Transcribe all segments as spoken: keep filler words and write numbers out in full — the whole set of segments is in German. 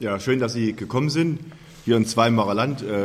Ja, schön, dass Sie gekommen sind. Hier in Zweimarer Land, äh,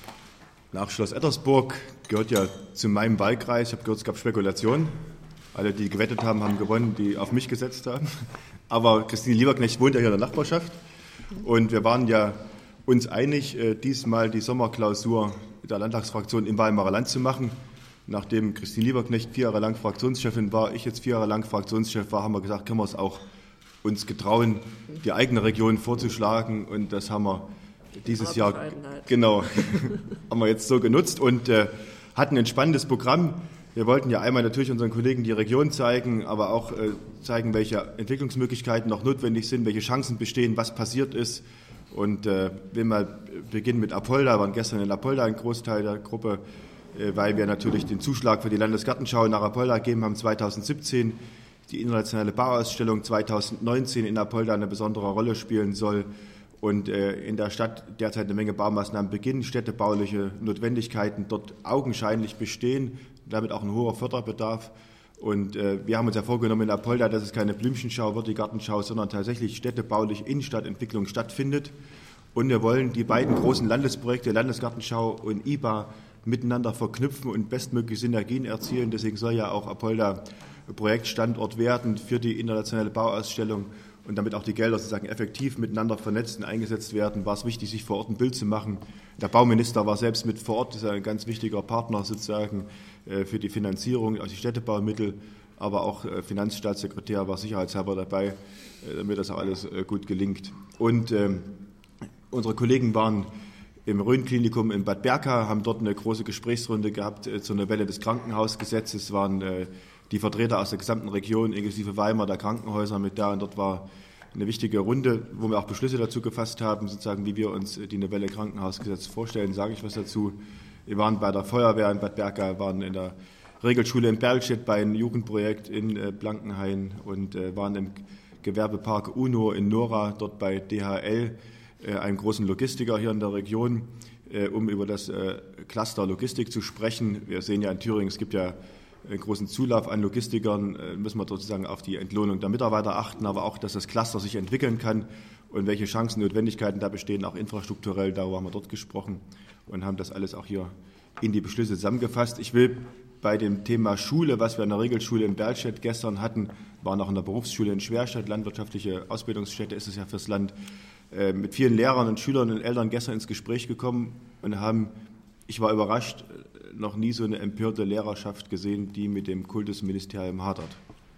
nach Schloss Ettersburg, gehört ja zu meinem Wahlkreis. Ich habe gehört, es gab Spekulationen. Alle, die gewettet haben, haben gewonnen, die auf mich gesetzt haben. Aber Christine Lieberknecht wohnt ja hier in der Nachbarschaft. Und wir waren ja uns einig, äh, diesmal die Sommerklausur der Landtagsfraktion im Weimarer Land zu machen. Nachdem Christine Lieberknecht vier Jahre lang Fraktionschefin war, ich jetzt vier Jahre lang Fraktionschef war, haben wir gesagt, können wir es auch uns getrauen, die eigene Region vorzuschlagen, und das haben wir dieses Jahr genau haben wir jetzt so genutzt und äh, hatten ein spannendes Programm. Wir wollten ja einmal natürlich unseren Kollegen die Region zeigen, aber auch äh, zeigen, welche Entwicklungsmöglichkeiten noch notwendig sind, welche Chancen bestehen, was passiert ist. Und äh, will mal beginnen mit Apolda. Wir waren gestern in Apolda ein Großteil der Gruppe, äh, weil wir natürlich den Zuschlag für die Landesgartenschau nach Apolda gegeben haben zweitausendsiebzehn. Die internationale Bauausstellung zweitausendneunzehn in Apolda eine besondere Rolle spielen soll und äh, in der Stadt derzeit eine Menge Baumaßnahmen beginnen, städtebauliche Notwendigkeiten dort augenscheinlich bestehen, damit auch ein hoher Förderbedarf. Und äh, wir haben uns ja vorgenommen in Apolda, dass es keine Blümchenschau wird, die Gartenschau, sondern tatsächlich städtebaulich Innenstadtentwicklung stattfindet. Und wir wollen die beiden großen Landesprojekte, Landesgartenschau und I B A, miteinander verknüpfen und bestmögliche Synergien erzielen. Deswegen soll ja auch Apolda Projektstandort werden für die internationale Bauausstellung, und damit auch die Gelder sozusagen effektiv miteinander vernetzt und eingesetzt werden, war es wichtig, sich vor Ort ein Bild zu machen. Der Bauminister war selbst mit vor Ort, das ist ein ganz wichtiger Partner sozusagen für die Finanzierung, also die Städtebaumittel, aber auch Finanzstaatssekretär war sicherheitshalber dabei, damit das auch alles gut gelingt. Und ähm, unsere Kollegen waren im Rhön-Klinikum in Bad Berka, haben dort eine große Gesprächsrunde gehabt äh, zur Novelle des Krankenhausgesetzes. Es waren äh, die Vertreter aus der gesamten Region, inklusive Weimar, der Krankenhäuser mit da. Und dort war eine wichtige Runde, wo wir auch Beschlüsse dazu gefasst haben, sozusagen, wie wir uns die Novelle Krankenhausgesetz vorstellen. Sage ich was dazu. Wir waren bei der Feuerwehr in Bad Berka, waren in der Regelschule in Berlstedt bei einem Jugendprojekt in äh, Blankenhain und äh, waren im Gewerbepark UNO in Nora, dort bei D H L, einem großen Logistiker hier in der Region, um über das Cluster Logistik zu sprechen. Wir sehen ja in Thüringen, es gibt ja einen großen Zulauf an Logistikern, müssen wir sozusagen auf die Entlohnung der Mitarbeiter achten, aber auch, dass das Cluster sich entwickeln kann und welche Chancen, Notwendigkeiten da bestehen, auch infrastrukturell. Darüber haben wir dort gesprochen und haben das alles auch hier in die Beschlüsse zusammengefasst. Ich will bei dem Thema Schule, was wir in der Regelschule in Berlstedt gestern hatten, waren auch in der Berufsschule in Schwerstadt, landwirtschaftliche Ausbildungsstätte ist es ja fürs Land, mit vielen Lehrern und Schülern und Eltern gestern ins Gespräch gekommen und haben, ich war überrascht, noch nie so eine empörte Lehrerschaft gesehen, die mit dem Kultusministerium hadert.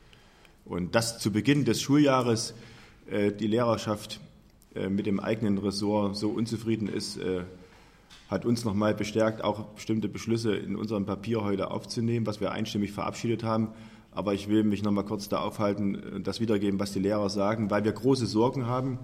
Und dass zu Beginn des Schuljahres äh, die Lehrerschaft äh, mit dem eigenen Ressort so unzufrieden ist, äh, hat uns nochmal bestärkt, auch bestimmte Beschlüsse in unserem Papier heute aufzunehmen, was wir einstimmig verabschiedet haben. Aber ich will mich nochmal kurz da aufhalten und das wiedergeben, was die Lehrer sagen, weil wir große Sorgen haben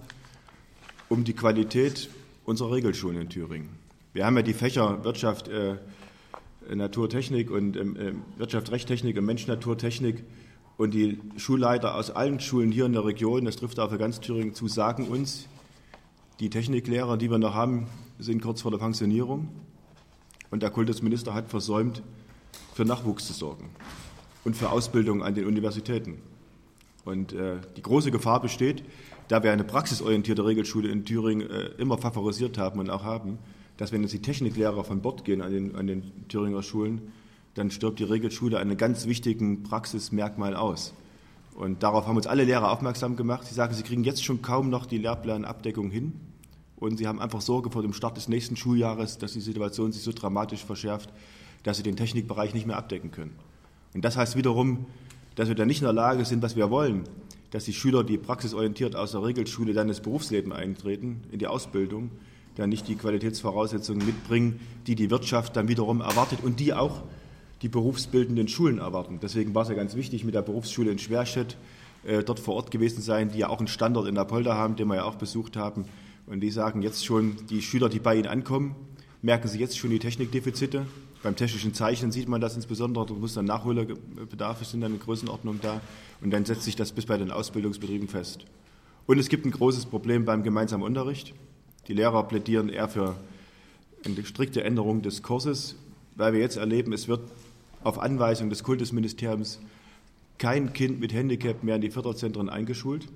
um die Qualität unserer Regelschulen in Thüringen. Wir haben ja die Fächer Wirtschaft, äh, Naturtechnik und äh, Wirtschaft, Rechtstechnik und Mensch-Naturtechnik, und die Schulleiter aus allen Schulen hier in der Region, das trifft auch für ganz Thüringen zu, sagen uns, die Techniklehrer, die wir noch haben, sind kurz vor der Pensionierung, und der Kultusminister hat versäumt, für Nachwuchs zu sorgen und für Ausbildung an den Universitäten. Und äh, die große Gefahr besteht, da wir eine praxisorientierte Regelschule in Thüringen äh, immer favorisiert haben und auch haben, dass wenn jetzt die Techniklehrer von Bord gehen an den, an den Thüringer Schulen, dann stirbt die Regelschule an einem ganz wichtigen Praxismerkmal aus. Und darauf haben uns alle Lehrer aufmerksam gemacht. Sie sagen, sie kriegen jetzt schon kaum noch die Lehrplanabdeckung hin. Und sie haben einfach Sorge vor dem Start des nächsten Schuljahres, dass die Situation sich so dramatisch verschärft, dass sie den Technikbereich nicht mehr abdecken können. Und das heißt wiederum, dass wir dann nicht in der Lage sind, was wir wollen, dass die Schüler, die praxisorientiert aus der Regelschule dann ins Berufsleben eintreten, in die Ausbildung, dann nicht die Qualitätsvoraussetzungen mitbringen, die die Wirtschaft dann wiederum erwartet und die auch die berufsbildenden Schulen erwarten. Deswegen war es ja ganz wichtig, mit der Berufsschule in Schwerstedt äh, dort vor Ort gewesen sein, die ja auch einen Standort in Apolda haben, den wir ja auch besucht haben. Und die sagen jetzt schon, die Schüler, die bei ihnen ankommen, merken sie jetzt schon die Technikdefizite. Beim technischen Zeichnen sieht man das insbesondere, da muss dann Nachholbedarfe sind dann in Größenordnung da, und dann setzt sich das bis bei den Ausbildungsbetrieben fest. Und es gibt ein großes Problem beim gemeinsamen Unterricht. Die Lehrer plädieren eher für eine strikte Änderung des Kurses, weil wir jetzt erleben, es wird auf Anweisung des Kultusministeriums kein Kind mit Handicap mehr in die Förderzentren eingeschult.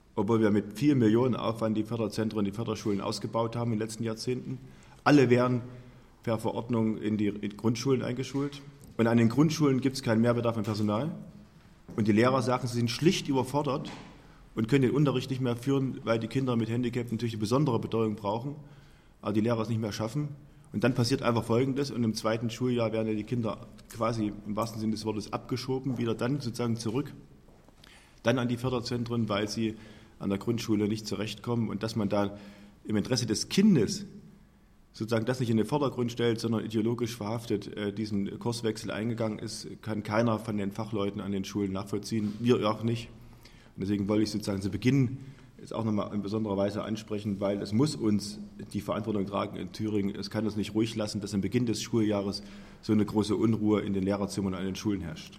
obwohl wir mit viel Millionenaufwand die Förderzentren, die Förderschulen ausgebaut haben in den letzten Jahrzehnten. Alle werden per Verordnung in die Grundschulen eingeschult. Und an den Grundschulen gibt es keinen Mehrbedarf an Personal. Und die Lehrer sagen, sie sind schlicht überfordert und können den Unterricht nicht mehr führen, weil die Kinder mit Handicap natürlich eine besondere Betreuung brauchen, aber die Lehrer es nicht mehr schaffen. Und dann passiert einfach Folgendes, und im zweiten Schuljahr werden die Kinder quasi im wahrsten Sinne des Wortes abgeschoben, wieder dann sozusagen zurück, dann an die Förderzentren, weil sie an der Grundschule nicht zurechtkommen, und dass man da im Interesse des Kindes sozusagen das nicht in den Vordergrund stellt, sondern ideologisch verhaftet äh, diesen Kurswechsel eingegangen ist, kann keiner von den Fachleuten an den Schulen nachvollziehen, wir auch nicht. Und deswegen wollte ich sozusagen zu Beginn jetzt auch nochmal in besonderer Weise ansprechen, weil es muss uns die Verantwortung tragen in Thüringen. Es kann uns nicht ruhig lassen, dass am Beginn des Schuljahres so eine große Unruhe in den Lehrerzimmern an den Schulen herrscht.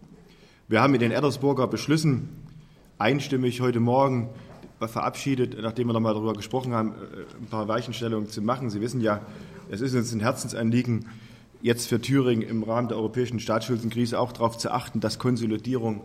Wir haben in den Ettersburger Beschlüssen einstimmig heute Morgen verabschiedet, nachdem wir nochmal darüber gesprochen haben, ein paar Weichenstellungen zu machen. Sie wissen ja, es ist uns ein Herzensanliegen, jetzt für Thüringen im Rahmen der europäischen Staatsschuldenkrise auch darauf zu achten, dass Konsolidierung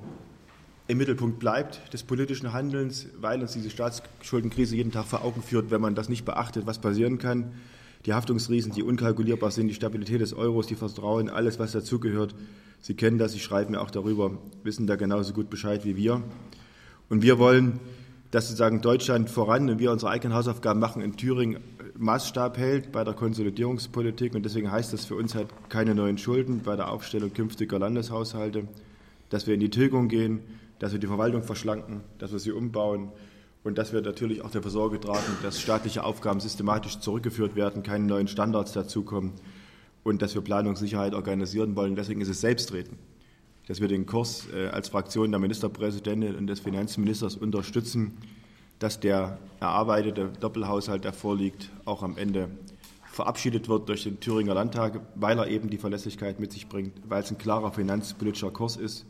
im Mittelpunkt bleibt des politischen Handelns, weil uns diese Staatsschuldenkrise jeden Tag vor Augen führt, wenn man das nicht beachtet, was passieren kann. Die Haftungsriesen, die unkalkulierbar sind, die Stabilität des Euros, die Vertrauen, alles, was dazugehört. Sie kennen das, Sie schreiben ja auch darüber, wissen da genauso gut Bescheid wie wir. Und wir wollen, dass sozusagen Deutschland voran und wir unsere eigenen Hausaufgaben machen, in Thüringen Maßstab hält bei der Konsolidierungspolitik. Und deswegen heißt das für uns halt keine neuen Schulden bei der Aufstellung künftiger Landeshaushalte, dass wir in die Tilgung gehen, dass wir die Verwaltung verschlanken, dass wir sie umbauen und dass wir natürlich auch dafür Sorge tragen, dass staatliche Aufgaben systematisch zurückgeführt werden, keine neuen Standards dazukommen und dass wir Planungssicherheit organisieren wollen. Deswegen ist es selbstredend, dass wir den Kurs äh, als Fraktion der Ministerpräsidentin und des Finanzministers unterstützen, dass der erarbeitete Doppelhaushalt, der vorliegt, auch am Ende verabschiedet wird durch den Thüringer Landtag, weil er eben die Verlässlichkeit mit sich bringt, weil es ein klarer finanzpolitischer Kurs ist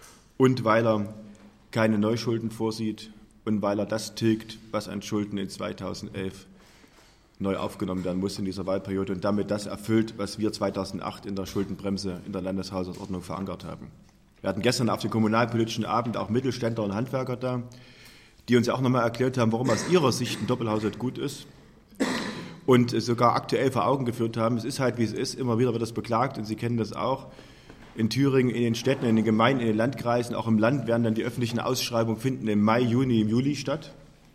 und weil er keine Neuschulden vorsieht und weil er das tilgt, was an Schulden in zweitausendelf neu aufgenommen werden muss in dieser Wahlperiode und damit das erfüllt, was wir zweitausendacht in der Schuldenbremse in der Landeshaushaltsordnung verankert haben. Wir hatten gestern auf dem kommunalpolitischen Abend auch Mittelständler und Handwerker da, die uns ja auch nochmal erklärt haben, warum aus ihrer Sicht ein Doppelhaushalt gut ist und sogar aktuell vor Augen geführt haben, es ist halt wie es ist, immer wieder wird das beklagt und Sie kennen das auch. In Thüringen, in den Städten, in den Gemeinden, in den Landkreisen, auch im Land werden dann die öffentlichen Ausschreibungen finden im Mai, Juni, im Juli statt.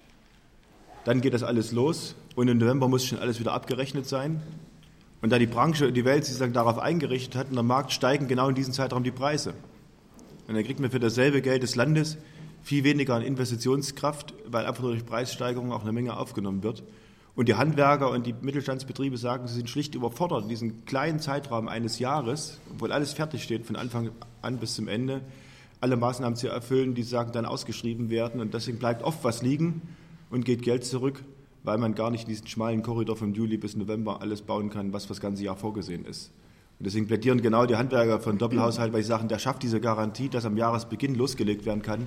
Dann geht das alles los und im November muss schon alles wieder abgerechnet sein. Und da die Branche und die Welt sich darauf eingerichtet hat und der Markt, steigen genau in diesem Zeitraum die Preise. Und dann kriegt man für dasselbe Geld des Landes viel weniger an Investitionskraft, weil einfach durch Preissteigerungen auch eine Menge aufgenommen wird. Und die Handwerker und die Mittelstandsbetriebe sagen, sie sind schlicht überfordert in diesem kleinen Zeitraum eines Jahres, obwohl alles fertig steht, von Anfang an bis zum Ende, alle Maßnahmen zu erfüllen, die sagen, dann ausgeschrieben werden. Und deswegen bleibt oft was liegen und geht Geld zurück, weil man gar nicht in diesen schmalen Korridor vom Juli bis November alles bauen kann, was für das ganze Jahr vorgesehen ist. Und deswegen plädieren genau die Handwerker von Doppelhaushalt, weil sie sagen, der schafft diese Garantie, dass am Jahresbeginn losgelegt werden kann.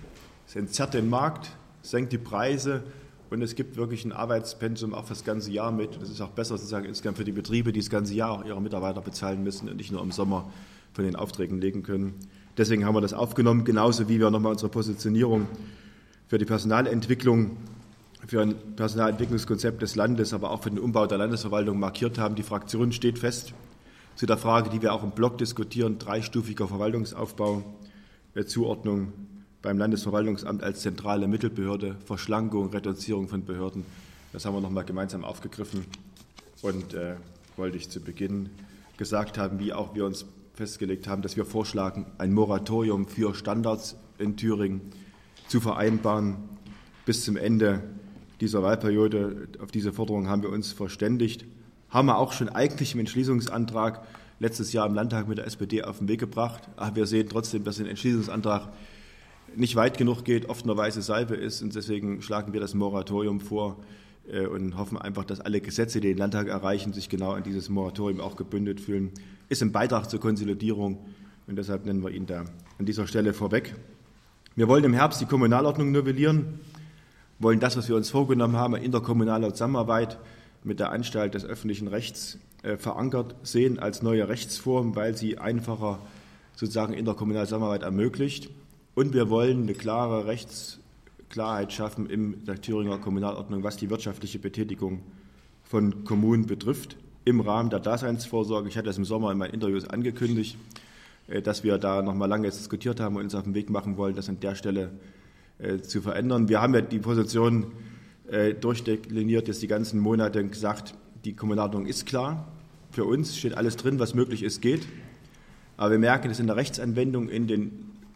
Es entzerrt den Markt, senkt die Preise und es gibt wirklich ein Arbeitspensum auch für das ganze Jahr mit. Das ist auch besser sozusagen insgesamt für die Betriebe, die das ganze Jahr auch ihre Mitarbeiter bezahlen müssen und nicht nur im Sommer von den Aufträgen legen können. Deswegen haben wir das aufgenommen, genauso wie wir nochmal unsere Positionierung für die Personalentwicklung, für ein Personalentwicklungskonzept des Landes, aber auch für den Umbau der Landesverwaltung markiert haben. Die Fraktion steht fest zu der Frage, die wir auch im Block diskutieren, dreistufiger Verwaltungsaufbau, Zuordnung beim Landesverwaltungsamt als zentrale Mittelbehörde, Verschlankung, Reduzierung von Behörden. Das haben wir nochmal gemeinsam aufgegriffen und äh, wollte ich zu Beginn gesagt haben, wie auch wir uns festgelegt haben, dass wir vorschlagen, ein Moratorium für Standards in Thüringen zu vereinbaren bis zum Ende dieser Wahlperiode. Auf diese Forderung haben wir uns verständigt, haben wir auch schon eigentlich im Entschließungsantrag letztes Jahr im Landtag mit der S P D auf den Weg gebracht. Aber wir sehen trotzdem, dass der Entschließungsantrag nicht weit genug geht, oft nur weiße Salbe ist und deswegen schlagen wir das Moratorium vor äh, und hoffen einfach, dass alle Gesetze, die den Landtag erreichen, sich genau an dieses Moratorium auch gebündelt fühlen. Ist ein Beitrag zur Konsolidierung und deshalb nennen wir ihn da an dieser Stelle vorweg. Wir wollen im Herbst die Kommunalordnung novellieren, wollen das, was wir uns vorgenommen haben, interkommunale Zusammenarbeit mit der Anstalt des öffentlichen Rechts äh, verankert sehen als neue Rechtsform, weil sie einfacher sozusagen interkommunale Zusammenarbeit ermöglicht. Und wir wollen eine klare Rechts, Klarheit schaffen in der Thüringer Kommunalordnung, was die wirtschaftliche Betätigung von Kommunen betrifft, im Rahmen der Daseinsvorsorge. Ich hatte das im Sommer in meinen Interviews angekündigt, dass wir da noch mal lange jetzt diskutiert haben und uns auf den Weg machen wollen, das an der Stelle äh, zu verändern. Wir haben ja die Position äh, durchdekliniert, jetzt die ganzen Monate gesagt, die Kommunalordnung ist klar. Für uns steht alles drin, was möglich ist, geht. Aber wir merken, dass in der Rechtsanwendung in den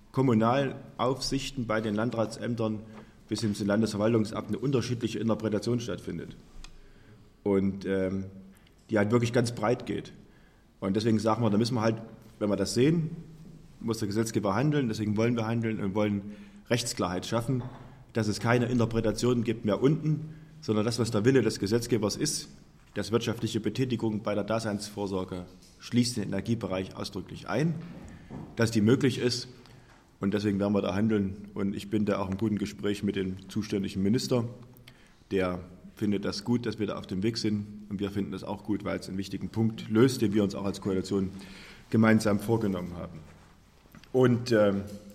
Kommunalaufsichten bei den Landratsämtern bis hin zu den Landesverwaltungsämtern eine unterschiedliche Interpretation stattfindet. Und ähm, die halt wirklich ganz breit geht. Und deswegen sagen wir, da müssen wir halt, wenn wir das sehen, muss der Gesetzgeber handeln. Deswegen wollen wir handeln und wollen Rechtsklarheit schaffen, dass es keine Interpretationen gibt mehr unten, sondern das, was der Wille des Gesetzgebers ist, dass wirtschaftliche Betätigung bei der Daseinsvorsorge schließt den Energiebereich ausdrücklich ein, dass die möglich ist. Und deswegen werden wir da handeln. Und ich bin da auch im guten Gespräch mit dem zuständigen Minister, der findet das gut, dass wir da auf dem Weg sind. Und wir finden das auch gut, weil es einen wichtigen Punkt löst, den wir uns auch als Koalition gemeinsam vorgenommen haben. Und äh,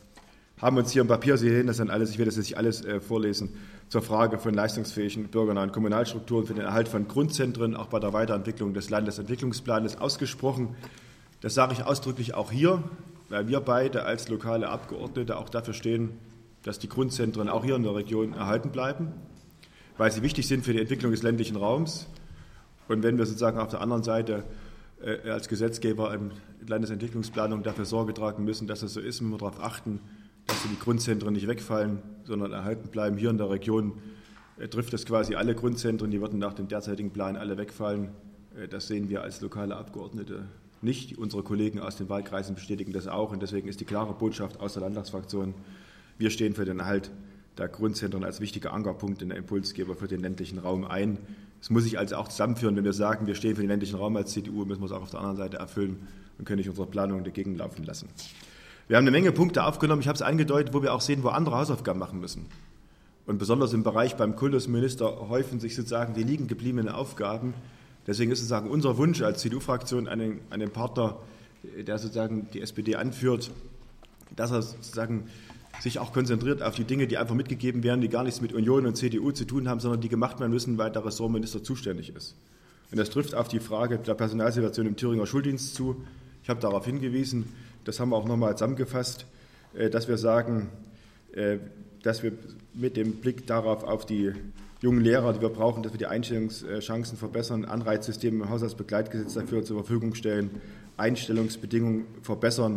haben uns hier im Papier, Sie sehen das dann alles, ich werde das jetzt nicht alles äh, vorlesen, zur Frage von leistungsfähigen bürgernahen Kommunalstrukturen für den Erhalt von Grundzentren, auch bei der Weiterentwicklung des Landesentwicklungsplanes ausgesprochen. Das sage ich ausdrücklich auch hier, weil wir beide als lokale Abgeordnete auch dafür stehen, dass die Grundzentren auch hier in der Region erhalten bleiben, weil sie wichtig sind für die Entwicklung des ländlichen Raums. Und wenn wir sozusagen auf der anderen Seite äh, als Gesetzgeber in Landesentwicklungsplanung dafür Sorge tragen müssen, dass es so ist, müssen wir darauf achten, dass die Grundzentren nicht wegfallen, sondern erhalten bleiben. Hier in der Region äh, trifft das quasi alle Grundzentren, die würden nach dem derzeitigen Plan alle wegfallen. Äh, das sehen wir als lokale Abgeordnete nicht. Unsere Kollegen aus den Wahlkreisen bestätigen das auch. Und deswegen ist die klare Botschaft aus der Landtagsfraktion, wir stehen für den Erhalt der Grundzentren als wichtiger Ankerpunkt in der Impulsgeber für den ländlichen Raum ein. Es muss sich also auch zusammenführen, wenn wir sagen, wir stehen für den ländlichen Raum als C D U, müssen wir es auch auf der anderen Seite erfüllen und können nicht unsere Planung dagegen laufen lassen. Wir haben eine Menge Punkte aufgenommen, ich habe es angedeutet, wo wir auch sehen, wo andere Hausaufgaben machen müssen. Und besonders im Bereich beim Kultusminister häufen sich sozusagen die liegen gebliebenen Aufgaben. Deswegen ist sozusagen unser Wunsch als C D U-Fraktion an den, an den Partner, der sozusagen die S P D anführt, dass er sozusagen sich auch konzentriert auf die Dinge, die einfach mitgegeben werden, die gar nichts mit Union und C D U zu tun haben, sondern die gemacht werden müssen, weil der Ressortminister zuständig ist. Und das trifft auf die Frage der Personalsituation im Thüringer Schuldienst zu. Ich habe darauf hingewiesen, das haben wir auch nochmal zusammengefasst, dass wir sagen, dass wir mit dem Blick darauf auf die jungen Lehrer, die wir brauchen, dass wir die Einstellungschancen verbessern, Anreizsysteme im Haushaltsbegleitgesetz dafür zur Verfügung stellen, Einstellungsbedingungen verbessern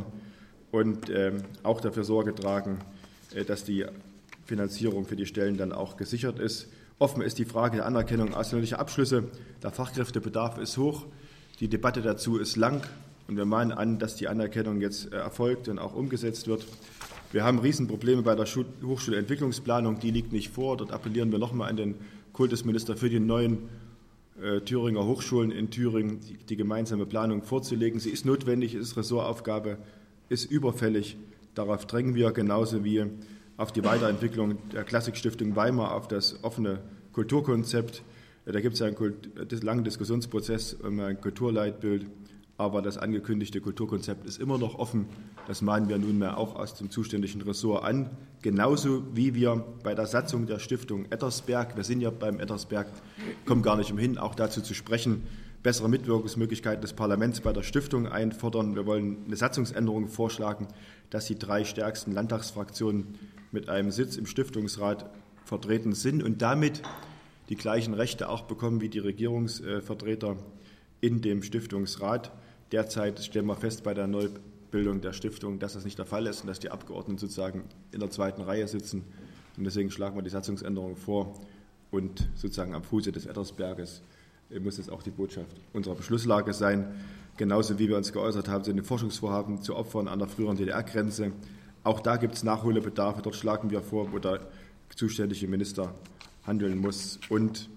und auch dafür Sorge tragen, dass die Finanzierung für die Stellen dann auch gesichert ist. Offen ist die Frage der Anerkennung ausländischer Abschlüsse. Der Fachkräftebedarf ist hoch, die Debatte dazu ist lang. Und wir mahnen an, dass die Anerkennung jetzt erfolgt und auch umgesetzt wird. Wir haben Riesenprobleme bei der Hochschulentwicklungsplanung, die liegt nicht vor. Dort appellieren wir nochmal an den Kultusminister für die neuen äh, Thüringer Hochschulen in Thüringen, die, die gemeinsame Planung vorzulegen. Sie ist notwendig, ist Ressortaufgabe, ist überfällig. Darauf drängen wir genauso wie auf die Weiterentwicklung der Klassikstiftung Weimar, auf das offene Kulturkonzept. Da gibt es einen Kult- langen Diskussionsprozess um ein Kulturleitbild. Aber das angekündigte Kulturkonzept ist immer noch offen. Das mahnen wir nunmehr auch aus dem zuständigen Ressort an. Genauso wie wir bei der Satzung der Stiftung Ettersberg, wir sind ja beim Ettersberg, kommen gar nicht umhin, auch dazu zu sprechen, bessere Mitwirkungsmöglichkeiten des Parlaments bei der Stiftung einfordern. Wir wollen eine Satzungsänderung vorschlagen, dass die drei stärksten Landtagsfraktionen mit einem Sitz im Stiftungsrat vertreten sind und damit die gleichen Rechte auch bekommen wie die Regierungsvertreter in dem Stiftungsrat. Derzeit stellen wir fest bei der Neubildung der Stiftung, dass das nicht der Fall ist und dass die Abgeordneten sozusagen in der zweiten Reihe sitzen. Und deswegen schlagen wir die Satzungsänderung vor und sozusagen am Fuße des Ettersberges muss es auch die Botschaft unserer Beschlusslage sein. Genauso wie wir uns geäußert haben zu den Forschungsvorhaben zu Opfern an der früheren D D R-Grenze. Auch da gibt es Nachholbedarfe. Dort schlagen wir vor, wo der zuständige Minister handeln muss. Und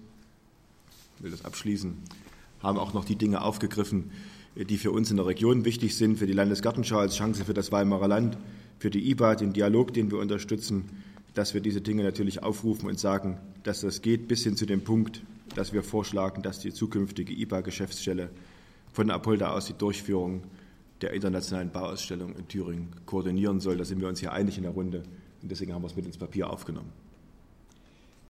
ich will das abschließen, haben auch noch die Dinge aufgegriffen, die für uns in der Region wichtig sind, für die Landesgartenschau als Chance für das Weimarer Land, für die I B A, den Dialog, den wir unterstützen, dass wir diese Dinge natürlich aufrufen und sagen, dass das geht, bis hin zu dem Punkt, dass wir vorschlagen, dass die zukünftige I B A-Geschäftsstelle von Apolda aus die Durchführung der internationalen Bauausstellung in Thüringen koordinieren soll. Da sind wir uns hier einig in der Runde und deswegen haben wir es mit ins Papier aufgenommen.